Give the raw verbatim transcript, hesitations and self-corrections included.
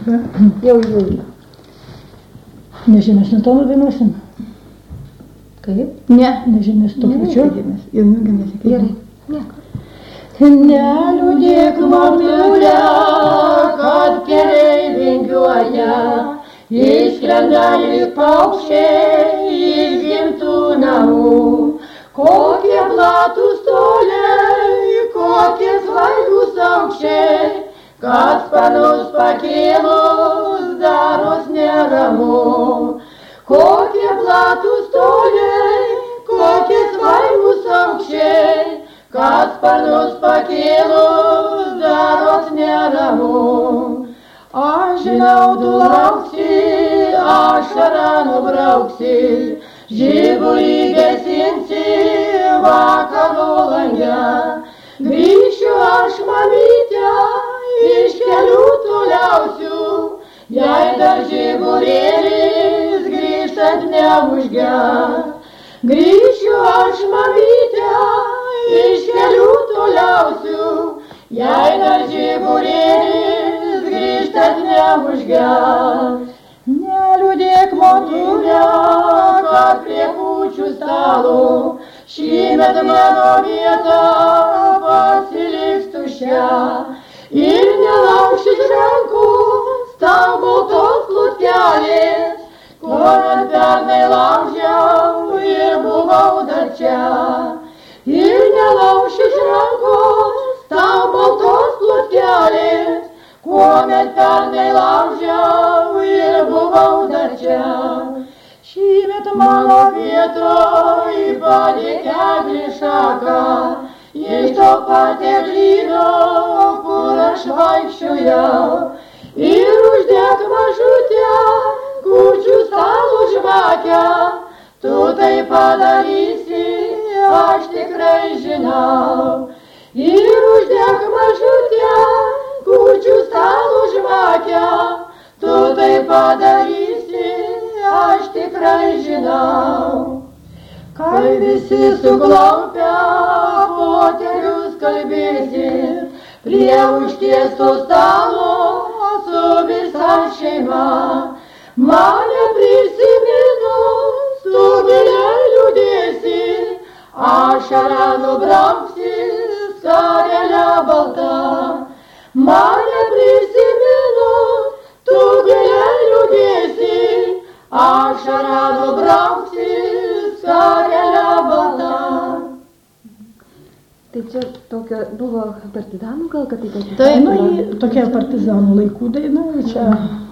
Jau, jau. Nežymesnį toną dainuosim? Kaip? Ne, nežymės to pačiu. Jaunių nesakyti. Gerai. Ne. Neliūdėk, motulė, kad keliai vingiuoja, išskrenda lyg paukščiai iš gimtų namų. Kokie platūs toliai, kokie svaigūs aukščiai, kad sparnus pakėlus daros neramu. Kokie platūs toliai, kokie svaigūs aukščiai, kad sparnus pakėlus daros neramu. Aš žinau, tu lauksi, ašarą nubrauksi, žibulį gesinsi vakaro lange. Grįšiu aš, mamyte, iš kelių toliausių, jei dar žibulėlis grįžtant neužges. Grįšiu aš, mamyte, iš kelių toliausių, jei dar žibulėlis grįžtant neužges. Neliūdėk, motulė, kad prie kūčių stalo šįmet mano vieta pasiliks tuščia. Ir nelaužyk rankos tau baltos plutkelės, kuomet pernai laužiau ir buvau dar čia. Ir nelaužyk rankos tau baltos plutkelės, kuomet pernai laužiau ir buvau dar čia. Šįmet mano vietoj padėk eglį šaką, iš to pat eglyno, kur aš vaikščiojau. Ir uždek mažutę kūčių stalo žvakę, tu tai padarysi, aš tikrai žinau. Ir uždek mažutę kūčių stalo žvakę, tu tai padarysi, aš tikrai žinau. Kai visi suklaupę fotelius kalbėsit, prie užtiesto stalo su visa šeima, mane prisiminus tu giliai liūdėsi, ašarą nubrauksi skarelę baltą. Mane prisiminus tu giliai liūdėsi, ašarą nubrauksi skarelę baltą. Tai čia tokia buvo partizanų gal, kad tai kad... Tai, nu, tokia partizanų laikų daina, čia